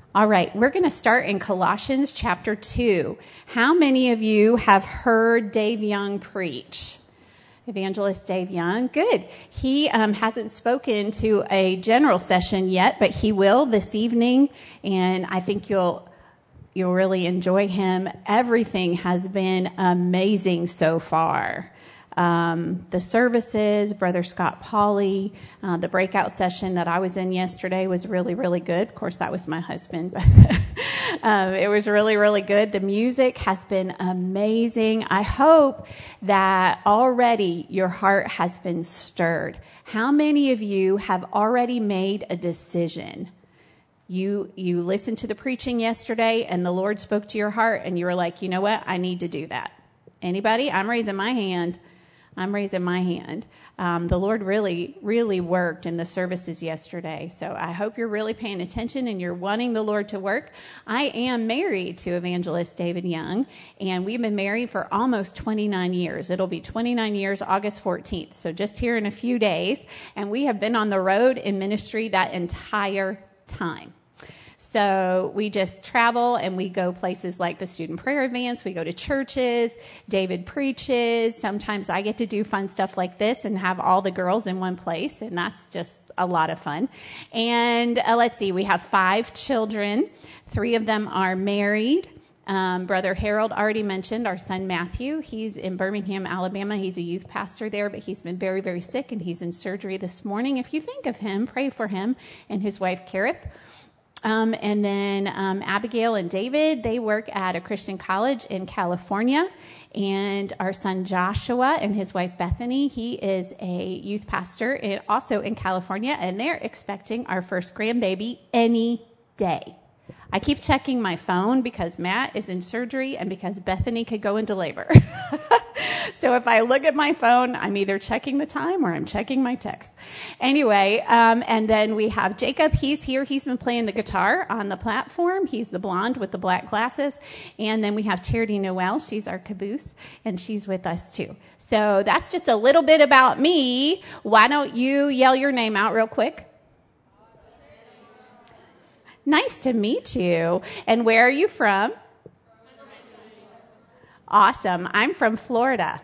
All right, we're going to start in Colossians chapter 2. How many of you have heard Dave Young preach? Evangelist Dave Young. Good. He hasn't spoken to a general session yet, but he will this evening, and I think you'll really enjoy him. Everything has been amazing so far. The services, Brother Scott Pauley, the breakout session that I was in yesterday was really, really good. Of course, that was my husband, but it was really, really good. The music has been amazing. I hope that already your heart has been stirred. How many of you have already made a decision? You listened to the preaching yesterday and the Lord spoke to your heart and you were like, you know what? I need to do that. Anybody? I'm raising my hand. The Lord really, really worked in the services yesterday. So I hope you're really paying attention and you're wanting the Lord to work. I am married to Evangelist David Young, and we've been married for almost 29 years. It'll be 29 years, August 14th. So just here in a few days. And we have been on the road in ministry that entire time. So we just travel and we go places like the student prayer advance. We go to churches. David preaches. Sometimes I get to do fun stuff like this and have all the girls in one place. And that's just a lot of fun. And let's see, we have 5 children. 3 of them are married. Brother Harold already mentioned our son Matthew. He's in Birmingham, Alabama. He's a youth pastor there, but he's been very, very sick and he's in surgery this morning. If you think of him, pray for him and his wife, Kareth. And then Abigail and David, they work at a Christian college in California. And our son Joshua and his wife Bethany, he is a youth pastor also in California. And they're expecting our first grandbaby any day. I keep checking my phone because Matt is in surgery and because Bethany could go into labor. So if I look at my phone, I'm either checking the time or I'm checking my text. Anyway, and then we have Jacob. He's here. He's been playing the guitar on the platform. He's the blonde with the black glasses. And then we have Charity Noel. She's our caboose, and she's with us too. So that's just a little bit about me. Why don't you yell your name out real quick? Nice to meet you. And where are you from? Awesome. I'm from Florida.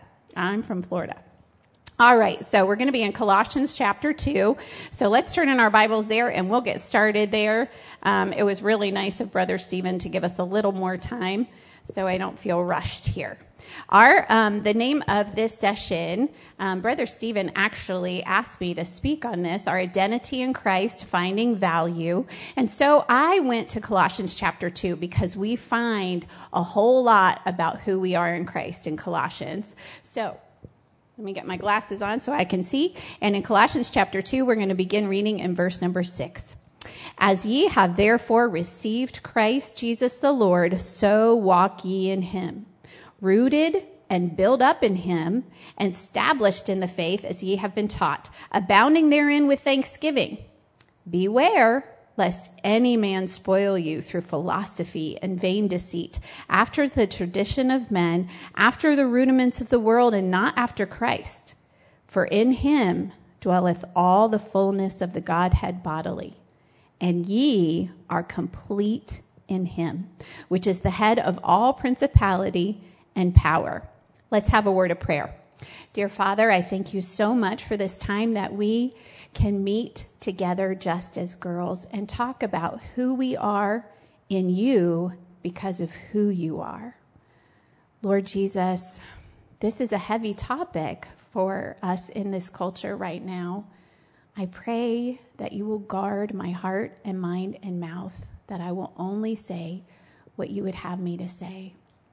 All right, so we're going to be in Colossians chapter 2. So let's turn in our Bibles there, and we'll get started there. It was really nice of Brother Stephen to give us a little more time, so I don't feel rushed here. The name of this session, Brother Stephen actually asked me to speak on this, our identity in Christ, finding value. And so I went to Colossians chapter 2 because we find a whole lot about who we are in Christ in Colossians. So let me get my glasses on so I can see. And in Colossians chapter 2, we're going to begin reading in verse number 6. As ye have therefore received Christ Jesus the Lord, so walk ye in him, rooted and built up in him, and established in the faith as ye have been taught, abounding therein with thanksgiving. Beware lest any man spoil you through philosophy and vain deceit, after the tradition of men, after the rudiments of the world, and not after Christ. For in him dwelleth all the fullness of the Godhead bodily, and ye are complete in him, which is the head of all principality and power. Let's have a word of prayer. Dear Father, I thank you so much for this time that we can meet together just as girls and talk about who we are in you because of who you are. Lord Jesus, this is a heavy topic for us in this culture right now. I pray that you will guard my heart and mind and mouth, that I will only say what you would have me to say.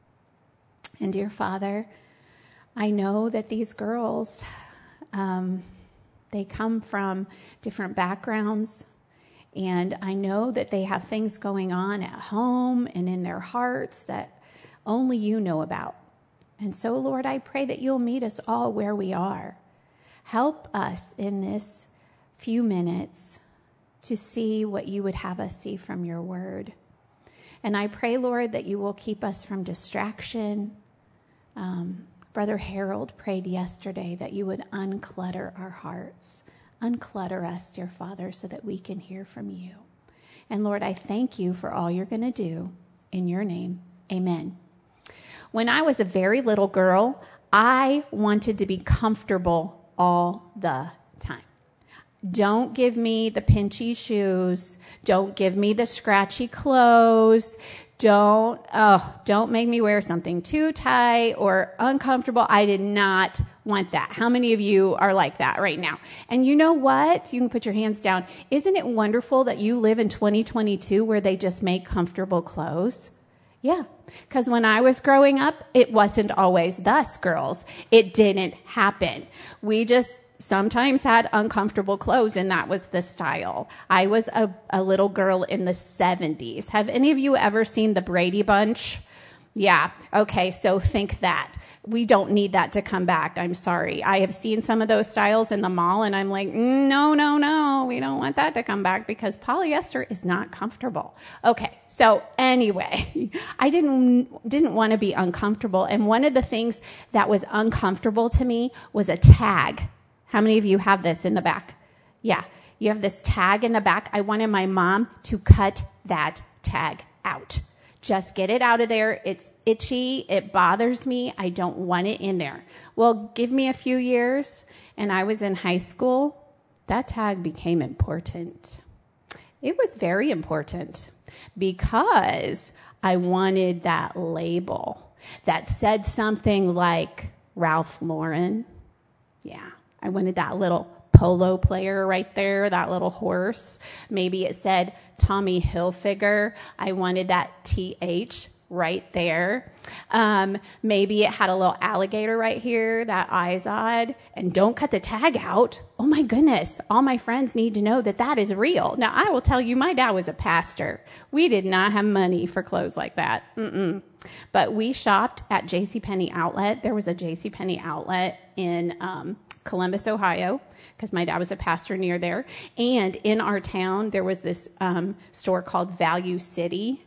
And dear Father, I know that these girls, they come from different backgrounds, and I know that they have things going on at home and in their hearts that only you know about. And so, Lord, I pray that you'll meet us all where we are. Help us in this few minutes to see what you would have us see from your word. And I pray, Lord, that you will keep us from distraction. Brother Harold prayed yesterday that you would unclutter our hearts. Unclutter us, dear Father, so that we can hear from you. And Lord, I thank you for all you're going to do. In your name, amen. When I was a very little girl, I wanted to be comfortable all the time. Don't give me the pinchy shoes. Don't give me the scratchy clothes. Don't make me wear something too tight or uncomfortable. I did not want that. How many of you are like that right now? And you know what? You can put your hands down. Isn't it wonderful that you live in 2022 where they just make comfortable clothes? Yeah, because when I was growing up, it wasn't always thus, girls. It didn't happen. We just sometimes had uncomfortable clothes, and that was the style. I was a little girl in the 70s. Have any of you ever seen the Brady Bunch? Yeah. Okay, so think that. We don't need that to come back. I'm sorry. I have seen some of those styles in the mall, and I'm like, no. We don't want that to come back because polyester is not comfortable. Okay, so anyway, I didn't want to be uncomfortable, and one of the things that was uncomfortable to me was a tag. How many of you have this in the back? Yeah, you have this tag in the back. I wanted my mom to cut that tag out. Just get it out of there. It's itchy. It bothers me. I don't want it in there. Well, give me a few years, and I was in high school. That tag became important. It was very important because I wanted that label that said something like Ralph Lauren. Yeah, I wanted that little polo player right there, that little horse. Maybe it said Tommy Hilfiger. I wanted that TH right there. Maybe it had a little alligator right here, that Izod. And don't cut the tag out. Oh my goodness. All my friends need to know that that is real. Now, I will tell you, my dad was a pastor. We did not have money for clothes like that. But we shopped at JCPenney Outlet. There was a JCPenney Outlet in Columbus, Ohio, because my dad was a pastor near there. And in our town, there was this store called Value City.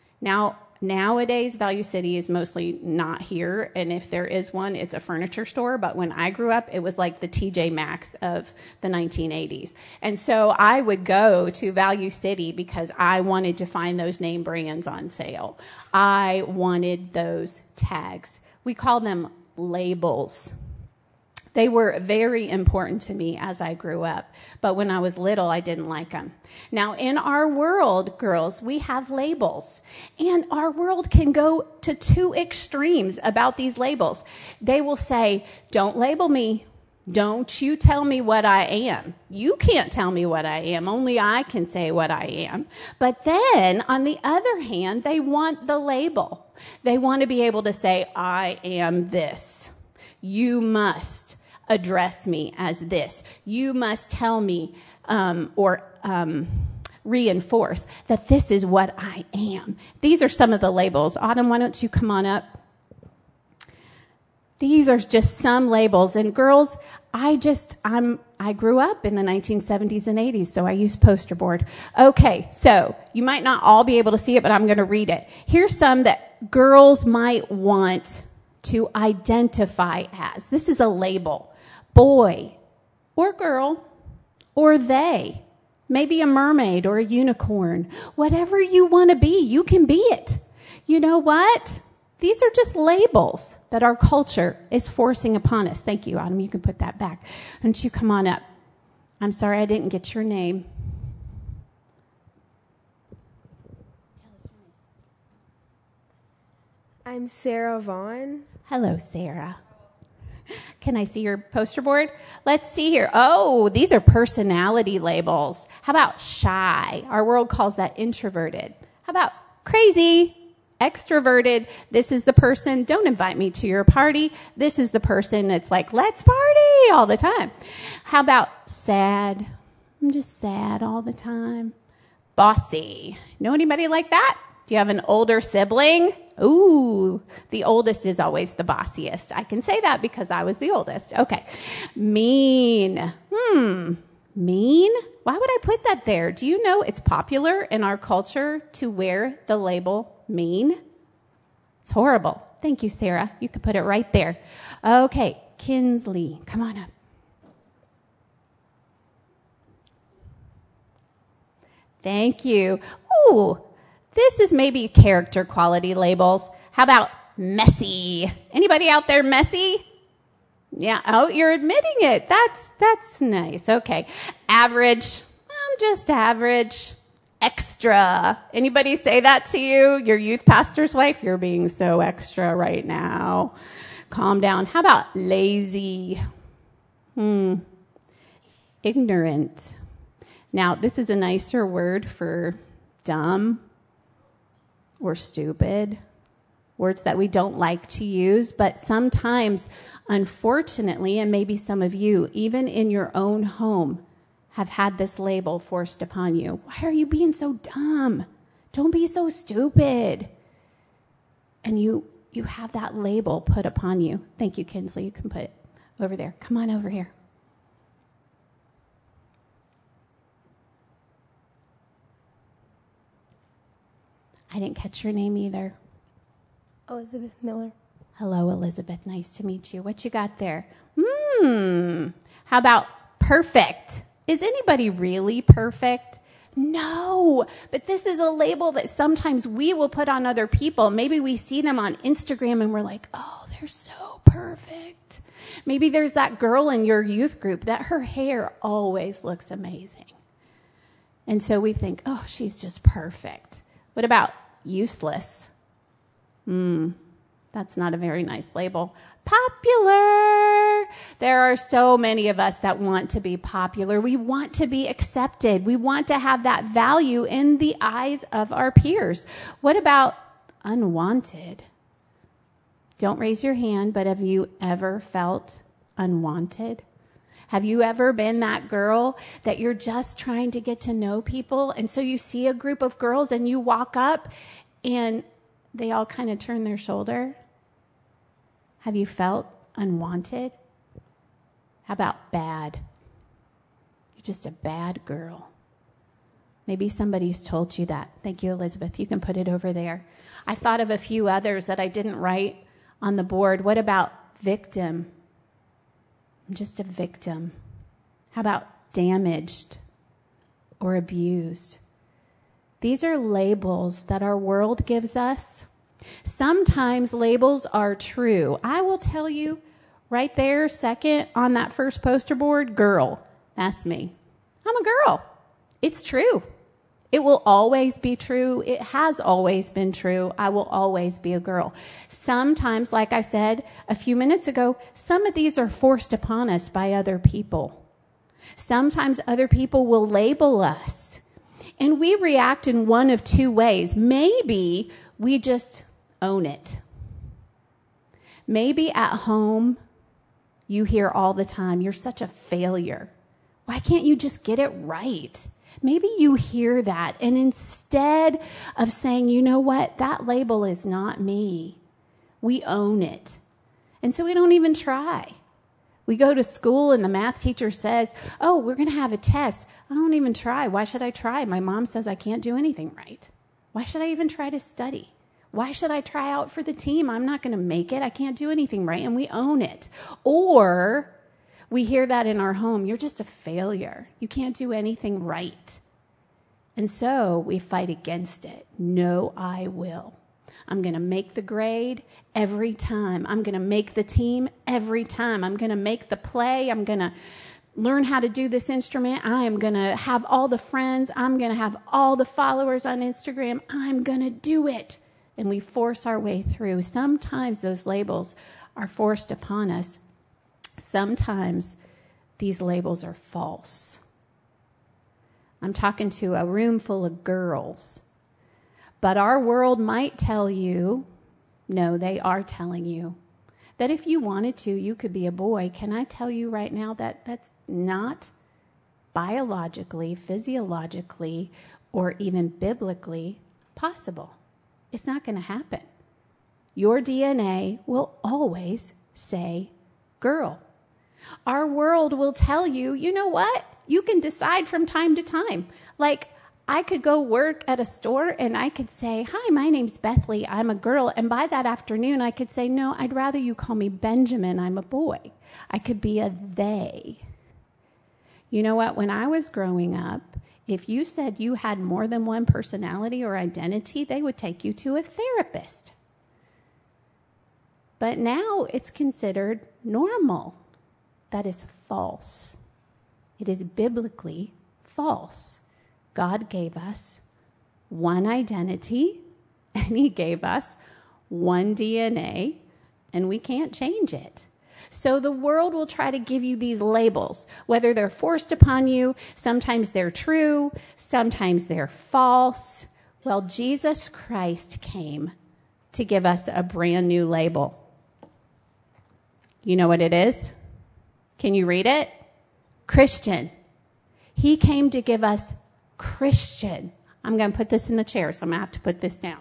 Nowadays, Value City is mostly not here, and if there is one, it's a furniture store. But when I grew up, it was like the TJ Maxx of the 1980s. And so I would go to Value City because I wanted to find those name brands on sale. I wanted those tags. We call them labels. They were very important to me as I grew up, but when I was little, I didn't like them. Now, in our world, girls, we have labels, and our world can go to two extremes about these labels. They will say, don't label me. Don't you tell me what I am. You can't tell me what I am. Only I can say what I am. But then, on the other hand, they want the label. They want to be able to say, I am this. You must address me as this. You must tell me or reinforce that this is what I am. These are some of the labels. Autumn, why don't you come on up? These are just some labels. And girls, I grew up in the 1970s and 80s, so I use poster board. Okay, so you might not all be able to see it, but I'm going to read it. Here's some that girls might want to identify as. This is a label. Boy or girl or they. Maybe a mermaid or a unicorn. Whatever you want to be, you can be it. You know what? These are just labels that our culture is forcing upon us. Thank you, Autumn. You can put that back. Why don't you come on up? I'm sorry I didn't get your name. I'm Sarah Vaughn. Hello, Sarah. Can I see your poster board? Let's see here. Oh, these are personality labels. How about shy? Our world calls that introverted. How about crazy? Extroverted. This is the person, don't invite me to your party. This is the person that's like, let's party all the time. How about sad? I'm just sad all the time. Bossy. Know anybody like that? Do you have an older sibling? Ooh, the oldest is always the bossiest. I can say that because I was the oldest. Okay. Mean. Mean? Why would I put that there? Do you know it's popular in our culture to wear the label mean? It's horrible. Thank you, Sarah. You could put it right there. Okay, Kinsley, come on up. Thank you. Ooh, this is maybe character quality labels. How about messy? Anybody out there messy? Yeah. Oh, you're admitting it. That's nice. Okay. Average. I'm just average. Extra. Anybody say that to you? Your youth pastor's wife? You're being so extra right now. Calm down. How about lazy? Ignorant. Now, this is a nicer word for dumb or stupid. Words that we don't like to use, but sometimes, unfortunately, and maybe some of you, even in your own home, have had this label forced upon you. Why are you being so dumb? Don't be so stupid. And you have that label put upon you. Thank you, Kinsley. You can put it over there. Come on over here. I didn't catch your name either. Elizabeth Miller. Hello, Elizabeth. Nice to meet you. What you got there? How about perfect? Is anybody really perfect? No, but this is a label that sometimes we will put on other people. Maybe we see them on Instagram and we're like, oh, they're so perfect. Maybe there's that girl in your youth group that her hair always looks amazing. And so we think, oh, she's just perfect. What about useless? That's not a very nice label. Popular. There are so many of us that want to be popular. We want to be accepted. We want to have that value in the eyes of our peers. What about unwanted? Don't raise your hand, but have you ever felt unwanted? Have you ever been that girl that you're just trying to get to know people? And so you see a group of girls and you walk up and they all kind of turn their shoulder. Have you felt unwanted? How about bad? You're just a bad girl. Maybe somebody's told you that. Thank you, Elizabeth. You can put it over there. I thought of a few others that I didn't write on the board. What about victim? I'm just a victim. How about damaged or abused? These are labels that our world gives us. Sometimes labels are true. I will tell you right there, second on that first poster board, girl. That's me. I'm a girl. It's true. It will always be true. It has always been true. I will always be a girl. Sometimes, like I said a few minutes ago, some of these are forced upon us by other people. Sometimes other people will label us. And we react in one of two ways. Maybe we just own it. Maybe at home you hear all the time, you're such a failure. Why can't you just get it right? Maybe you hear that, and instead of saying, you know what, that label is not me, we own it. And so we don't even try. We go to school and the math teacher says, oh, we're going to have a test. I don't even try. Why should I try? My mom says I can't do anything right. Why should I even try to study? Why should I try out for the team? I'm not going to make it. I can't do anything right. And we own it. Or we hear that in our home. You're just a failure. You can't do anything right. And so we fight against it. No, I will. I'm going to make the grade every time. I'm going to make the team every time. I'm going to make the play. I'm going to learn how to do this instrument. I am going to have all the friends. I'm going to have all the followers on Instagram. I'm going to do it. And we force our way through. Sometimes those labels are forced upon us. Sometimes these labels are false. I'm talking to a room full of girls. But our world might tell you, no, they are telling you, that if you wanted to, you could be a boy. Can I tell you right now that that's not biologically, physiologically, or even biblically possible? It's not going to happen. Your DNA will always say girl. Our world will tell you, you know what? You can decide from time to time. Like, I could go work at a store and I could say, hi, my name's Bethley. I'm a girl. And by that afternoon, I could say, no, I'd rather you call me Benjamin. I'm a boy. I could be a they. You know what? When I was growing up, If you said you had more than one personality or identity, they would take you to a therapist. But now it's considered normal. That is false. It is biblically false. God gave us one identity, and he gave us one DNA, and we can't change it. So the world will try to give you these labels, whether they're forced upon you. Sometimes they're true, sometimes they're false. Well, Jesus Christ came to give us a brand new label. You know what it is? Can you read it? Christian. He came to give us Christian. I'm going to put this in the chair, so I'm going to have to put this down.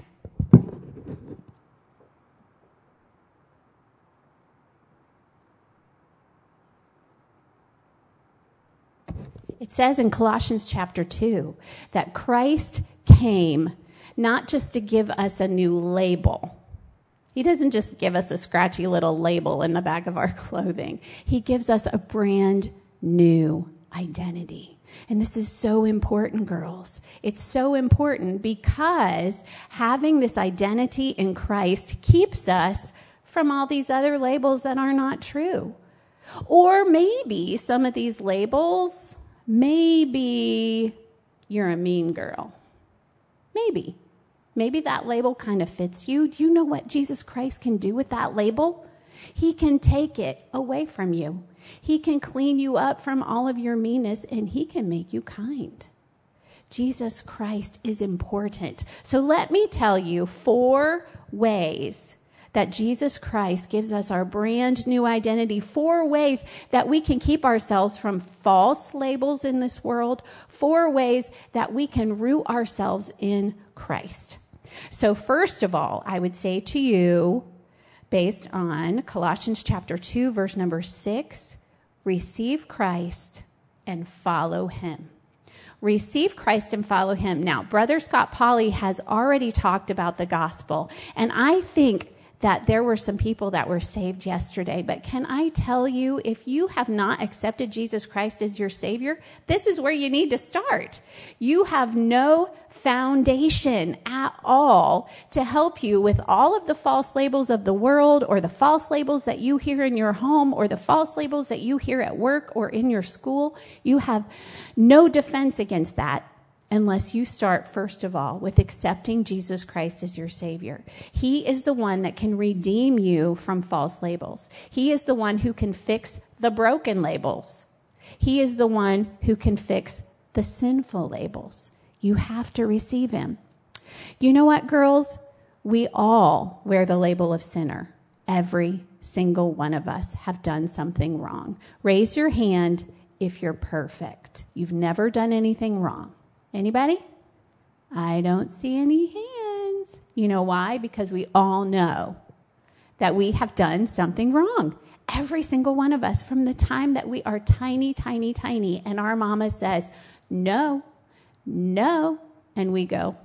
It says in Colossians chapter 2 that Christ came not just to give us a new label. He doesn't just give us a scratchy little label in the back of our clothing. He gives us a brand new identity. And this is so important, girls. It's so important because having this identity in Christ keeps us from all these other labels that are not true. Or maybe some of these labels, maybe you're a mean girl. Maybe. Maybe that label kind of fits you. Do you know what Jesus Christ can do with that label? He can take it away from you. He can clean you up from all of your meanness, and he can make you kind. Jesus Christ is important. So let me tell you 4 ways that Jesus Christ gives us our brand new identity, 4 ways that we can keep ourselves from false labels in this world, 4 ways that we can root ourselves in Christ. So first of all, I would say to you, based on Colossians chapter 2, verse number 6, receive Christ and follow him. Receive Christ and follow him. Now, Brother Scott Pauley has already talked about the gospel, and I think that there were some people that were saved yesterday. But can I tell you, if you have not accepted Jesus Christ as your Savior, this is where you need to start. You have no foundation at all to help you with all of the false labels of the world, or the false labels that you hear in your home, or the false labels that you hear at work or in your school. You have no defense against that unless you start, first of all, with accepting Jesus Christ as your Savior. He is the one that can redeem you from false labels. He is the one who can fix the broken labels. He is the one who can fix the sinful labels. You have to receive him. You know what, girls? We all wear the label of sinner. Every single one of us have done something wrong. Raise your hand if you're perfect. You've never done anything wrong. Anybody? I don't see any hands. You know why? Because we all know that we have done something wrong. Every single one of us, from the time that we are tiny, tiny, tiny, and our mama says, no, no, and we go,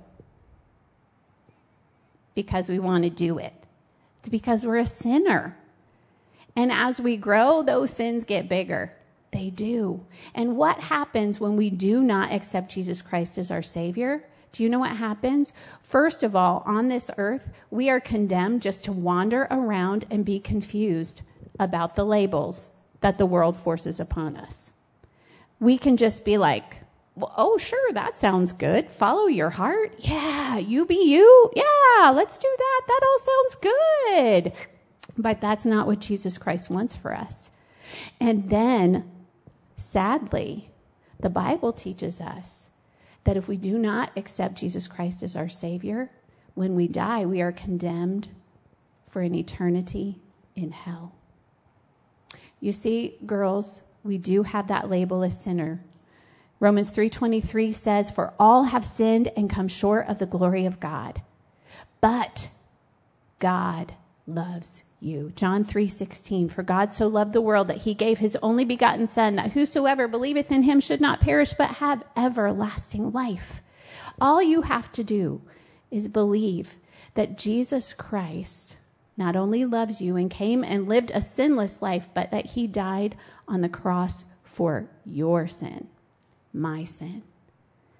because we want to do it. It's because we're a sinner. And as we grow, those sins get bigger. They do. And what happens when we do not accept Jesus Christ as our Savior? Do you know what happens? First of all, on this earth, we are condemned just to wander around and be confused about the labels that the world forces upon us. We can just be like, well, oh, sure, that sounds good. Follow your heart. Yeah, you be you. Yeah, let's do that. That all sounds good. But that's not what Jesus Christ wants for us. And then, sadly, the Bible teaches us that if we do not accept Jesus Christ as our Savior, when we die, we are condemned for an eternity in hell. You see, girls, we do have that label as sinner. Romans 3:23 says, for all have sinned and come short of the glory of God. But God loves you. John 3:16, for God so loved the world that he gave his only begotten Son, that whosoever believeth in him should not perish, but have everlasting life. All you have to do is believe that Jesus Christ not only loves you and came and lived a sinless life, but that he died on the cross for your sin, my sin.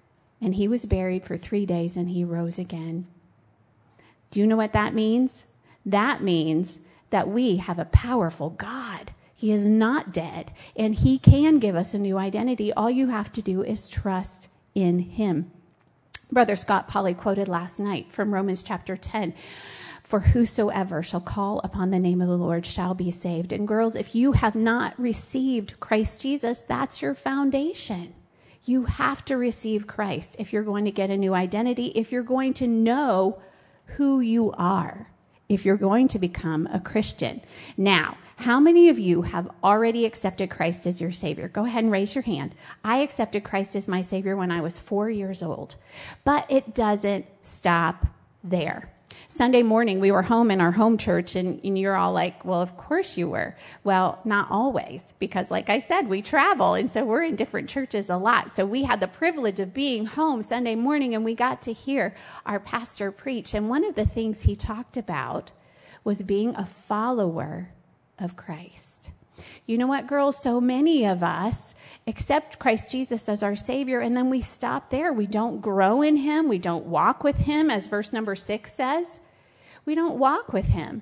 and he was buried for 3 days, and he rose again. Do you know what that means? That means that we have a powerful God. He is not dead, and he can give us a new identity. All you have to do is trust in him. Brother Scott Polly quoted last night from Romans chapter 10, "For whosoever shall call upon the name of the Lord shall be saved." And girls, if you have not received Christ Jesus, that's your foundation. You have to receive Christ if you're going to get a new identity, if you're going to know who you are, if you're going to become a Christian. Now, how many of you have already accepted Christ as your Savior? Go ahead and raise your hand. I accepted Christ as my Savior when I was 4 years old. But it doesn't stop there. Sunday morning, we were home in our home church, and you're all like, well, of course you were. Well, not always, because like I said, we travel, and so we're in different churches a lot. So we had the privilege of being home Sunday morning, and we got to hear our pastor preach. And one of the things he talked about was being a follower of Christ. You know what, girls? So many of us accept Christ Jesus as our Savior, and then we stop there. We don't grow in him. We don't walk with him, as verse number 6 says. We don't walk with him.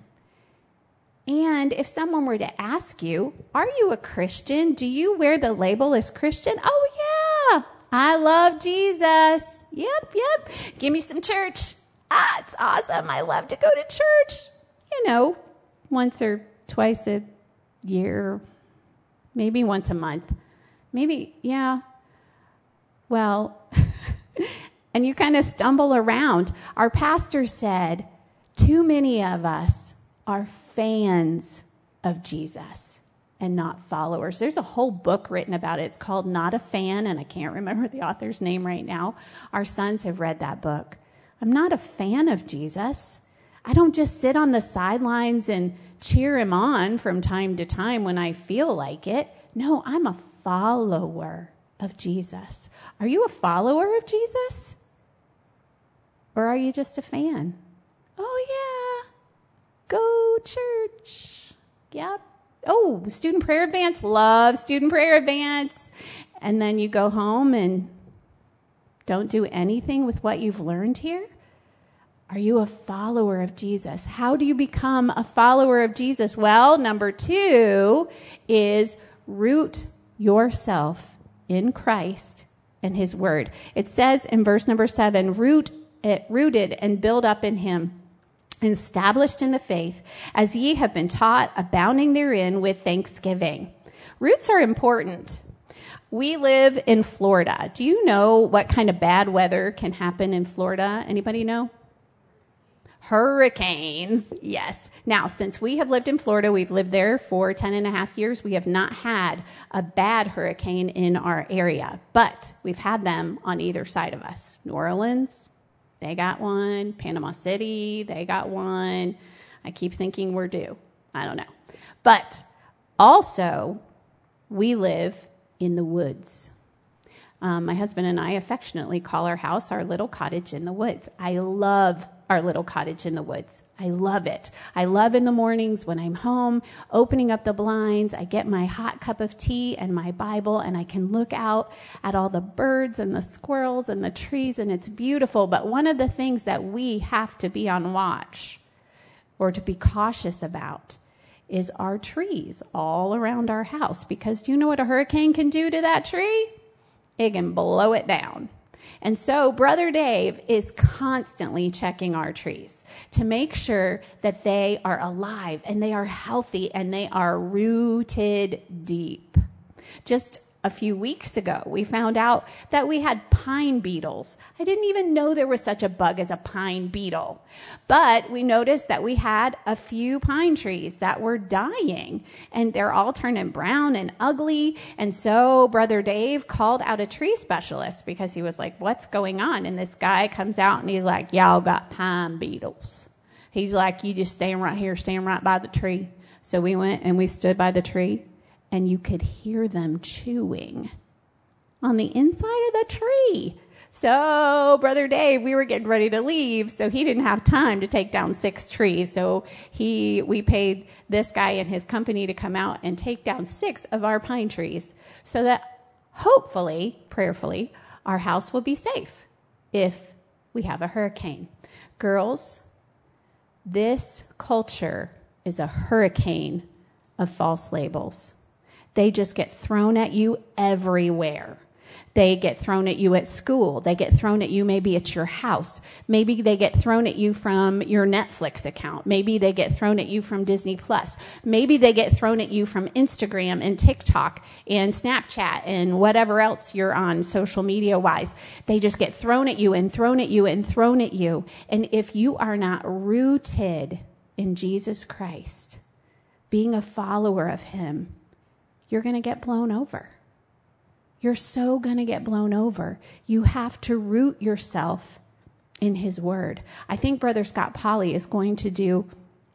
And if someone were to ask you, are you a Christian? Do you wear the label as Christian? Oh, yeah. I love Jesus. Yep. Give me some church. It's awesome. I love to go to church. Once or twice a year, maybe once a month. Maybe, yeah. Well, and you kind of stumble around. Our pastor said, too many of us are fans of Jesus and not followers. There's a whole book written about it. It's called Not a Fan, and I can't remember the author's name right now. Our sons have read that book. I'm not a fan of Jesus. I don't just sit on the sidelines and cheer him on from time to time when I feel like it. No, I'm a follower of Jesus. Are you a follower of Jesus? Or are you just a fan? Oh, yeah. Go church. Yep. Oh, student prayer advance. Love student prayer advance. And then you go home and don't do anything with what you've learned here? Are you a follower of Jesus? How do you become a follower of Jesus? Well, number 2 is root yourself in Christ and his word. It says in verse number 7, rooted and built up in him, established in the faith, as ye have been taught, abounding therein with thanksgiving. Roots are important. We live in Florida. Do you know what kind of bad weather can happen in Florida? Anybody know? Hurricanes, yes. Now, since we have lived in Florida, we've lived there for 10 and a half years, we have not had a bad hurricane in our area, but we've had them on either side of us. New Orleans, they got one. Panama City, they got one. I keep thinking we're due. I don't know. But also, we live in the woods. My husband and I affectionately call our house our little cottage in the woods. I love our little cottage in the woods. I love it. I love in the mornings when I'm home, opening up the blinds, I get my hot cup of tea and my Bible, and I can look out at all the birds and the squirrels and the trees, and it's beautiful. But one of the things that we have to be on watch or to be cautious about is our trees all around our house. Because do you know what a hurricane can do to that tree? It can blow it down. And so Brother Dave is constantly checking our trees to make sure that they are alive and they are healthy and they are rooted deep. Just a few weeks ago, we found out that we had pine beetles. I didn't even know there was such a bug as a pine beetle. But we noticed that we had a few pine trees that were dying, and they're all turning brown and ugly. And so Brother Dave called out a tree specialist because he was like, what's going on? And this guy comes out and he's like, y'all got pine beetles. He's like, you just stand right here, stand right by the tree. So we went and we stood by the tree, and you could hear them chewing on the inside of the tree. So Brother Dave, we were getting ready to leave, so he didn't have time to take down 6 trees. So we paid this guy and his company to come out and take down 6 of our pine trees so that hopefully, prayerfully, our house will be safe. if we have a hurricane. Girls, this culture is a hurricane of false labels. They just get thrown at you everywhere. They get thrown at you at school. They get thrown at you maybe at your house. Maybe they get thrown at you from your Netflix account. Maybe they get thrown at you from Disney Plus. Maybe they get thrown at you from Instagram and TikTok and Snapchat and whatever else you're on social media wise. They just get thrown at you and thrown at you and thrown at you. And if you are not rooted in Jesus Christ, being a follower of him, you're going to get blown over. You're so going to get blown over. You have to root yourself in his word. I think Brother Scott Polly is going to do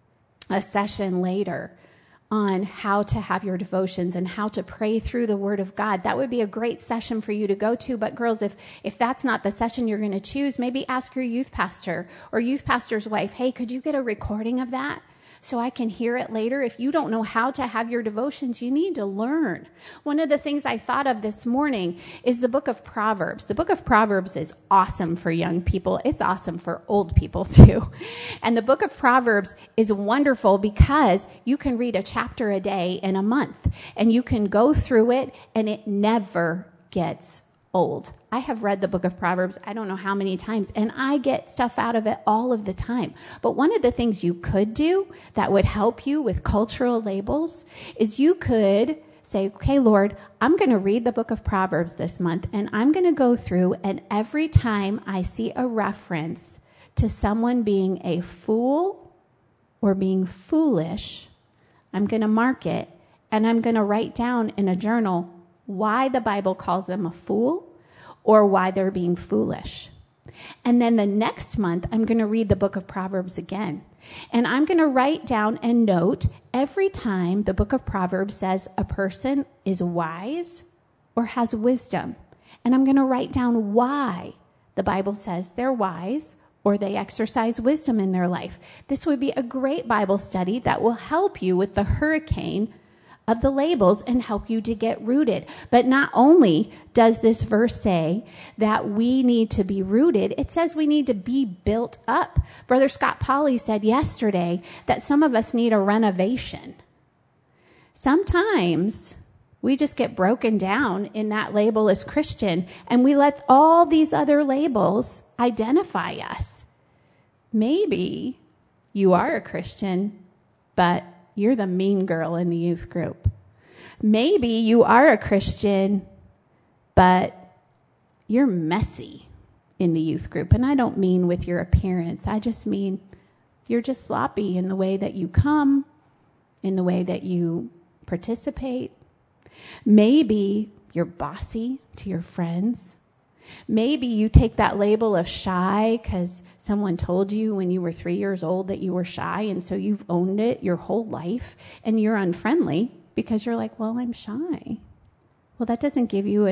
a session later on how to have your devotions and how to pray through the word of God. That would be a great session for you to go to. But girls, if that's not the session you're going to choose, maybe ask your youth pastor or youth pastor's wife, hey, could you get a recording of that so I can hear it later? If you don't know how to have your devotions, you need to learn. One of the things I thought of this morning is the book of Proverbs. The book of Proverbs is awesome for young people. It's awesome for old people too. And the book of Proverbs is wonderful because you can read a chapter a day in a month, and you can go through it, and it never gets old. I have read the book of Proverbs, I don't know how many times, and I get stuff out of it all of the time. But one of the things you could do that would help you with cultural labels is you could say, okay, Lord, I'm going to read the book of Proverbs this month, and I'm going to go through, and every time I see a reference to someone being a fool or being foolish, I'm going to mark it, and I'm going to write down in a journal why the Bible calls them a fool or why they're being foolish. And then the next month, I'm going to read the book of Proverbs again. And I'm going to write down and note every time the book of Proverbs says a person is wise or has wisdom. And I'm going to write down why the Bible says they're wise or they exercise wisdom in their life. This would be a great Bible study that will help you with the hurricane of the labels and help you to get rooted. But not only does this verse say that we need to be rooted, it says we need to be built up. Brother Scott Polly said yesterday that some of us need a renovation. Sometimes we just get broken down in that label as Christian, and we let all these other labels identify us. Maybe you are a Christian, but you're the mean girl in the youth group. Maybe you are a Christian, but you're messy in the youth group. And I don't mean with your appearance. I just mean you're just sloppy in the way that you come, in the way that you participate. Maybe you're bossy to your friends. Maybe you take that label of shy because someone told you when you were 3 years old that you were shy, and so you've owned it your whole life, and you're unfriendly because you're like, well, I'm shy. Well, that doesn't give you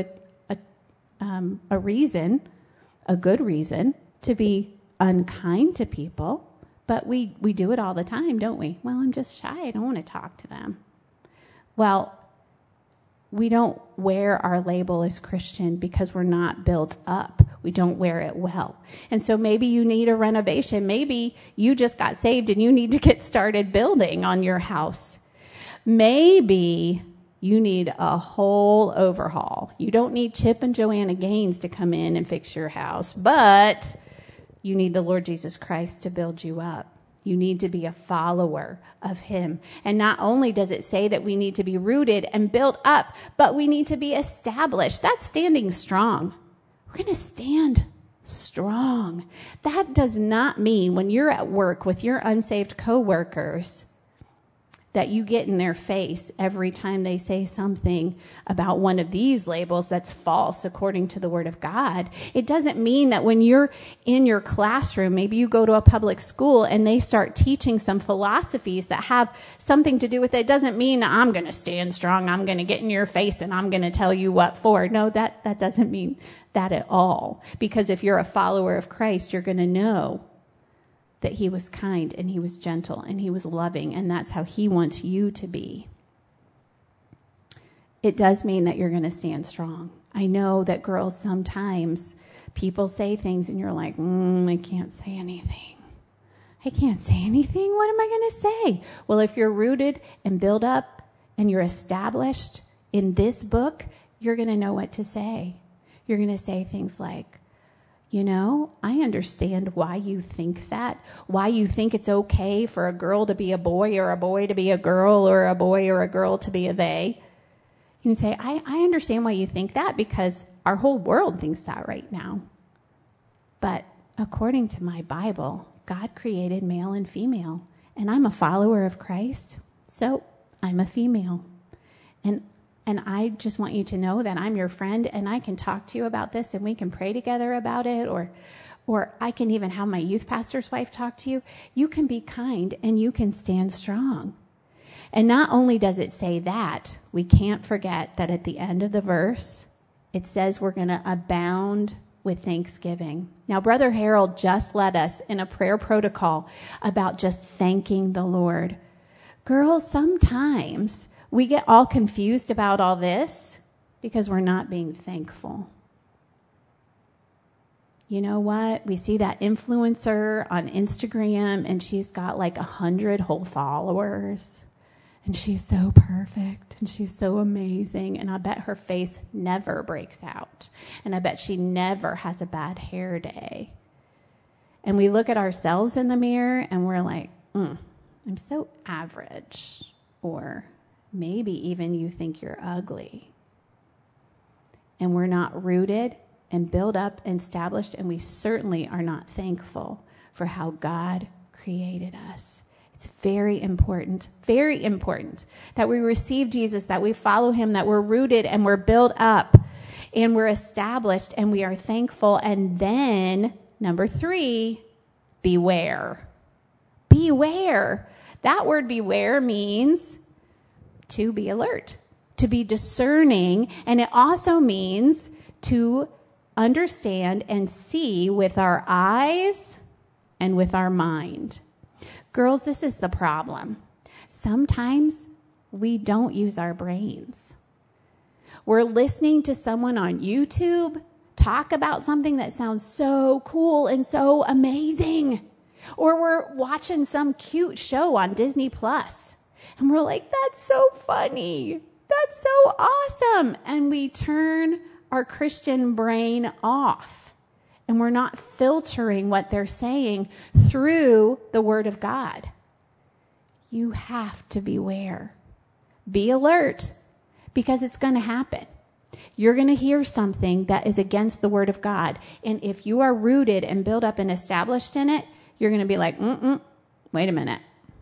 a reason, a good reason, to be unkind to people, but we do it all the time, don't we? Well, I'm just shy. I don't want to talk to them. Well, we don't wear our label as Christian because we're not built up. We don't wear it well. And so maybe you need a renovation. Maybe you just got saved and you need to get started building on your house. Maybe you need a whole overhaul. You don't need Chip and Joanna Gaines to come in and fix your house, but you need the Lord Jesus Christ to build you up. You need to be a follower of him. And not only does it say that we need to be rooted and built up, but we need to be established. That's standing strong. We're going to stand strong. That does not mean when you're at work with your unsaved coworkers that you get in their face every time they say something about one of these labels that's false according to the Word of God. It doesn't mean that when you're in your classroom, maybe you go to a public school and they start teaching some philosophies that have something to do with it. It doesn't mean I'm going to stand strong, I'm going to get in your face and I'm going to tell you what for. No, that doesn't mean that at all. Because if you're a follower of Christ, you're going to know that he was kind and he was gentle and he was loving, and that's how he wants you to be. It does mean that you're going to stand strong. I know that girls sometimes People say things and you're like, I can't say anything. I can't say anything. What am I going to say? Well, if you're rooted and built up and you're established in this book, you're going to know what to say. You're going to say things like, I understand why you think that, why you think it's okay for a girl to be a boy or a boy to be a girl or a boy or a girl to be a they. You can say, I understand why you think that because our whole world thinks that right now. But according to my Bible, God created male and female, and I'm a follower of Christ, so I'm a female. And I just want you to know that I'm your friend and I can talk to you about this and we can pray together about it, or I can even have my youth pastor's wife talk to you. You can be kind and you can stand strong. And not only does it say that, we can't forget that at the end of the verse, it says we're going to abound with thanksgiving. Now, Brother Harold just led us in a prayer protocol about just thanking the Lord. Girls, sometimes we get all confused about all this because we're not being thankful. You know what? We see that influencer on Instagram and she's got like 100 whole followers and she's so perfect and she's so amazing. And I bet her face never breaks out. And I bet she never has a bad hair day. And we look at ourselves in the mirror and we're like, I'm so average. Or maybe even you think you're ugly. And we're not rooted and built up and established, and we certainly are not thankful for how God created us. It's very important that we receive Jesus, that we follow him, that we're rooted and we're built up and we're established and we are thankful. And then, number 3, beware. Beware. That word beware means to be alert, to be discerning, and it also means to understand and see with our eyes and with our mind. Girls, this is the problem. Sometimes we don't use our brains. We're listening to someone on YouTube talk about something that sounds so cool and so amazing, or we're watching some cute show on Disney Plus. And we're like, that's so funny. That's so awesome. And we turn our Christian brain off. And we're not filtering what they're saying through the Word of God. You have to beware. Be alert, because it's going to happen. You're going to hear something that is against the Word of God. And if you are rooted and built up and established in it, you're going to be like, wait a minute.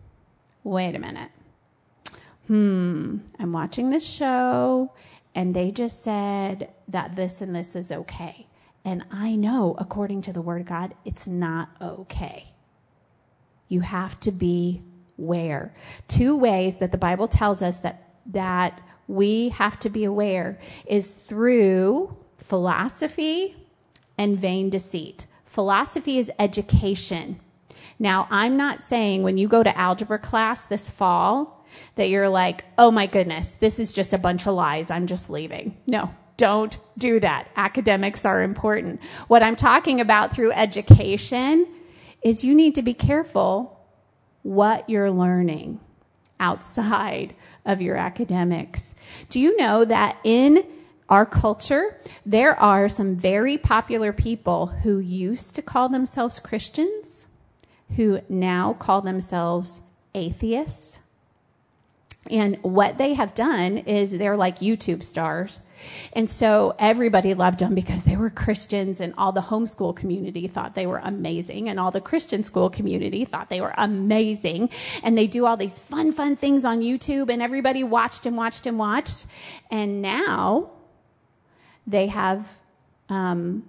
I'm watching this show and they just said that this and this is okay. And I know, according to the Word of God, it's not okay. You have to beware. 2 ways that the Bible tells us that we have to be aware is through philosophy and vain deceit. Philosophy is education. Now, I'm not saying when you go to algebra class this fall that you're like, oh my goodness, this is just a bunch of lies, I'm just leaving. No, don't do that. Academics are important. What I'm talking about through education is you need to be careful what you're learning outside of your academics. Do you know that in our culture, there are some very popular people who used to call themselves Christians, who now call themselves atheists? And what they have done is they're like YouTube stars. And so everybody loved them because they were Christians, and all the homeschool community thought they were amazing, and all the Christian school community thought they were amazing. And they do all these fun things on YouTube, and everybody watched and watched and watched. And now they have YouTube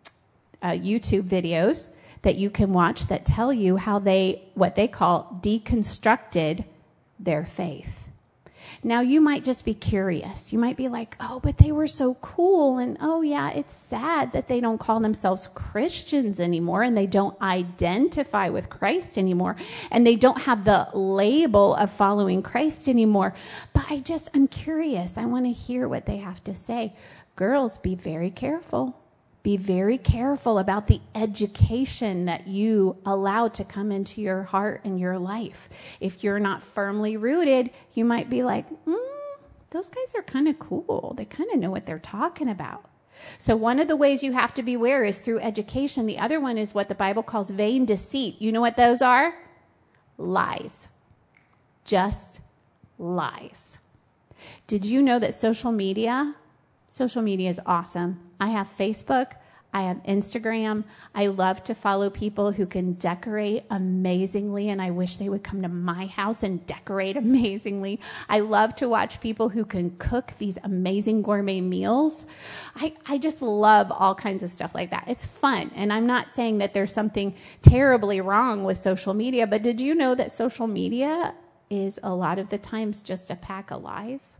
videos that you can watch that tell you how what they call deconstructed their faith. Now, you might just be curious. You might be like, oh, but they were so cool. And oh, yeah, it's sad that they don't call themselves Christians anymore, and they don't identify with Christ anymore, and they don't have the label of following Christ anymore. But I'm curious. I want to hear what they have to say. Girls, be very careful. Be very careful about the education that you allow to come into your heart and your life. If you're not firmly rooted, you might be like, those guys are kind of cool. They kind of know what they're talking about. So one of the ways you have to beware is through education. The other one is what the Bible calls vain deceit. You know what those are? Lies. Just lies. Did you know that social media is awesome? I have Facebook. I have Instagram. I love to follow people who can decorate amazingly, and I wish they would come to my house and decorate amazingly. I love to watch people who can cook these amazing gourmet meals. I just love all kinds of stuff like that. It's fun, and I'm not saying that there's something terribly wrong with social media, but did you know that social media is a lot of the times just a pack of lies?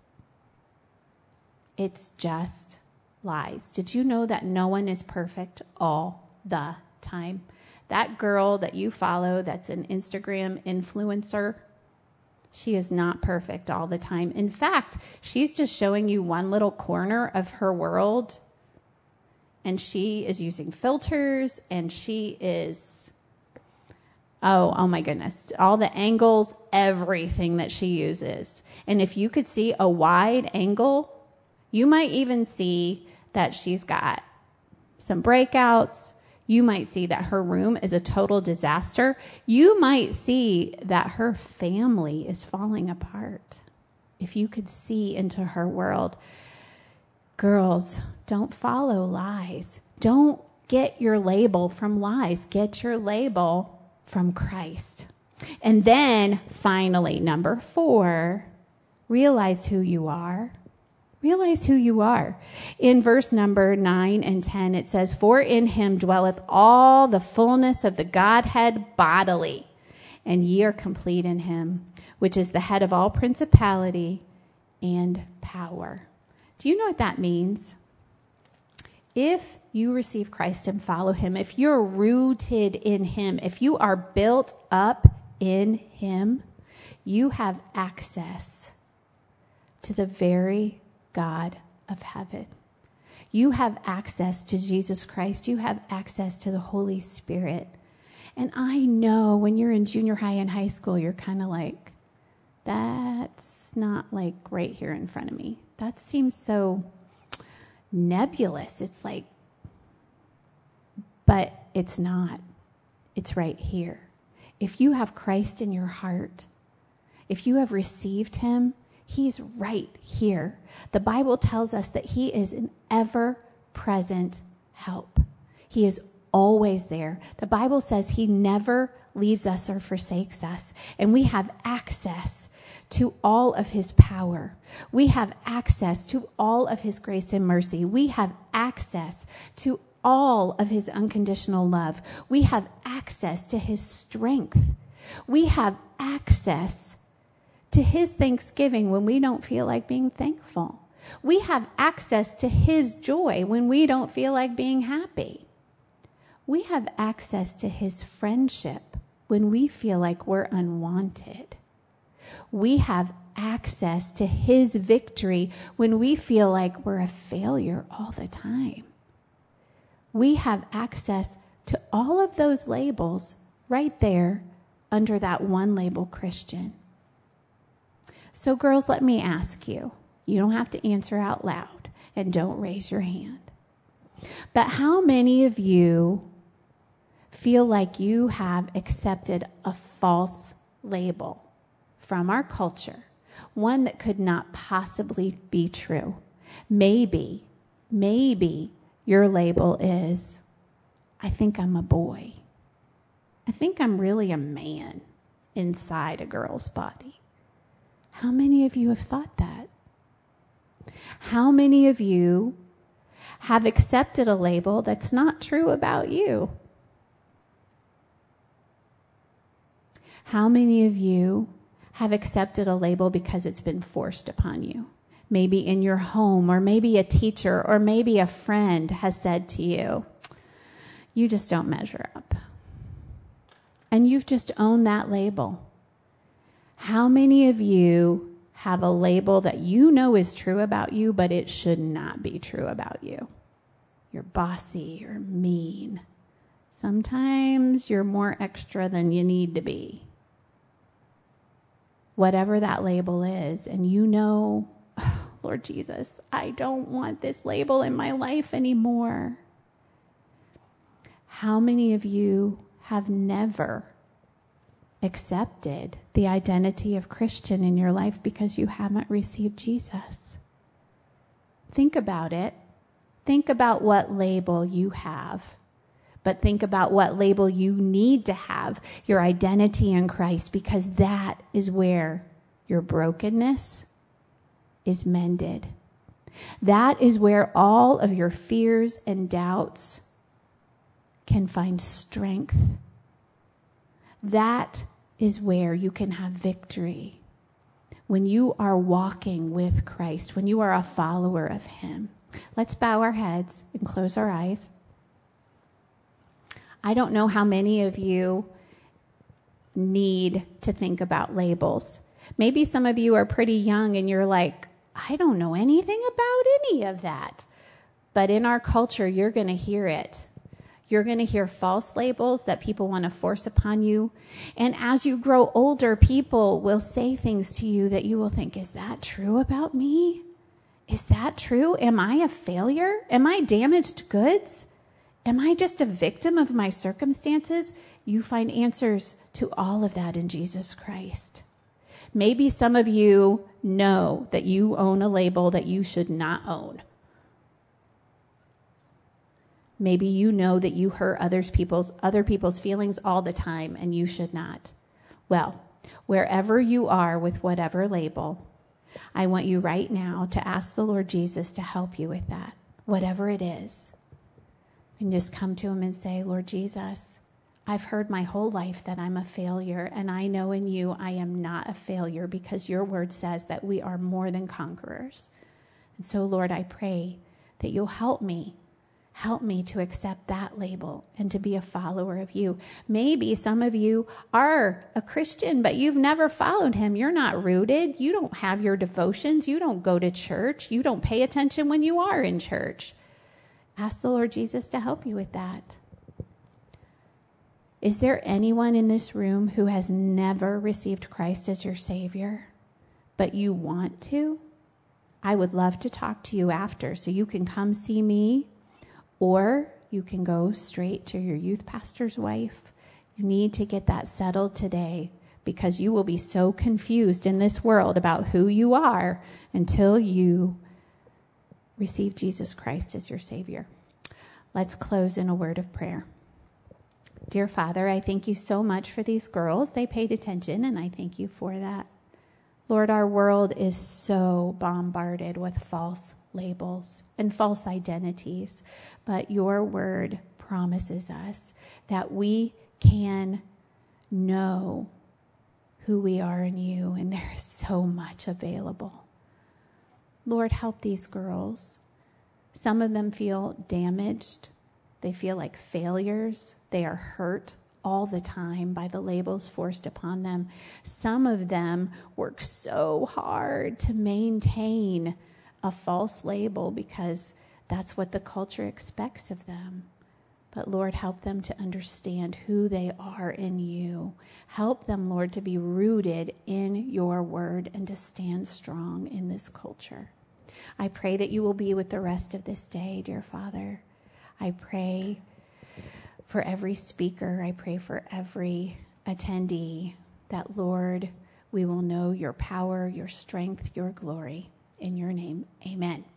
It's just lies. Did you know that no one is perfect all the time? That girl that you follow that's an Instagram influencer, she is not perfect all the time. In fact, she's just showing you one little corner of her world, and she is using filters, and she is, oh my goodness, all the angles, everything that she uses. And if you could see a wide angle, you might even see that she's got some breakouts. You might see that her room is a total disaster. You might see that her family is falling apart. If you could see into her world. Girls, don't follow lies. Don't get your label from lies. Get your label from Christ. And then finally, number 4, realize who you are. Realize who you are. In verse number 9 and 10, it says, "For in him dwelleth all the fullness of the Godhead bodily, and ye are complete in him, which is the head of all principality and power." Do you know what that means? If you receive Christ and follow him, if you're rooted in him, if you are built up in him, you have access to the very God of heaven. You have access to Jesus Christ. You have access to the Holy Spirit. And I know when you're in junior high and high school, you're kind of like, that's not like right here in front of me. That seems so nebulous. It's like, but it's not. It's right here. If you have Christ in your heart, if you have received him, he's right here. The Bible tells us that he is an ever-present help. He is always there. The Bible says he never leaves us or forsakes us. And we have access to all of his power. We have access to all of his grace and mercy. We have access to all of his unconditional love. We have access to his strength. We have access to his thanksgiving when we don't feel like being thankful. We have access to his joy when we don't feel like being happy. We have access to his friendship when we feel like we're unwanted. We have access to his victory when we feel like we're a failure all the time. We have access to all of those labels right there under that one label, Christian. So girls, let me ask you. You don't have to answer out loud, and don't raise your hand. But how many of you feel like you have accepted a false label from our culture, one that could not possibly be true? Maybe your label is, I think I'm a boy. I think I'm really a man inside a girl's body. How many of you have thought that? How many of you have accepted a label that's not true about you? How many of you have accepted a label because it's been forced upon you? Maybe in your home, or maybe a teacher, or maybe a friend has said to you, you just don't measure up. And you've just owned that label. How many of you have a label that you know is true about you, but it should not be true about you? you're bossy or mean. Sometimes you're more extra than you need to be. Whatever that label is, and you know, oh, Lord Jesus, I don't want this label in my life anymore. How many of you have never accepted the identity of Christian in your life because you haven't received Jesus? Think about it. Think about what label you have, but think about what label you need to have, your identity in Christ, because that is where your brokenness is mended. That is where all of your fears and doubts can find strength. That is where you can have victory. When you are walking with Christ, when you are a follower of him. Let's bow our heads and close our eyes. I don't know how many of you need to think about labels. Maybe some of you are pretty young and you're like, I don't know anything about any of that. But in our culture, you're going to hear it. You're going to hear false labels that people want to force upon you. And as you grow older, people will say things to you that you will think, is that true about me? Is that true? Am I a failure? Am I damaged goods? Am I just a victim of my circumstances? You find answers to all of that in Jesus Christ. Maybe some of you know that you own a label that you should not own. Maybe you know that you hurt other people's feelings all the time and you should not. Well, wherever you are with whatever label, I want you right now to ask the Lord Jesus to help you with that, whatever it is. And just come to him and say, Lord Jesus, I've heard my whole life that I'm a failure, and I know in you I am not a failure because your word says that we are more than conquerors. And so, Lord, I pray that you'll help me. Help me to accept that label and to be a follower of you. Maybe some of you are a Christian, but you've never followed him. You're not rooted. You don't have your devotions. You don't go to church. You don't pay attention when you are in church. Ask the Lord Jesus to help you with that. Is there anyone in this room who has never received Christ as your Savior, but you want to? I would love to talk to you after, so you can come see me. Or you can go straight to your youth pastor's wife. You need to get that settled today because you will be so confused in this world about who you are until you receive Jesus Christ as your Savior. Let's close in a word of prayer. Dear Father, I thank you so much for these girls. They paid attention, and I thank you for that. Lord, our world is so bombarded with false labels and false identities, but your word promises us that we can know who we are in you, and there is so much available. Lord, help these girls. Some of them feel damaged. They feel like failures. They are hurt all the time by the labels forced upon them. Some of them work so hard to maintain a false label because that's what the culture expects of them. But Lord, help them to understand who they are in you. Help them, Lord, to be rooted in your word and to stand strong in this culture. I pray that you will be with the rest of this day, dear Father. I pray for every speaker. I pray for every attendee that, Lord, we will know your power, your strength, your glory. In your name, amen.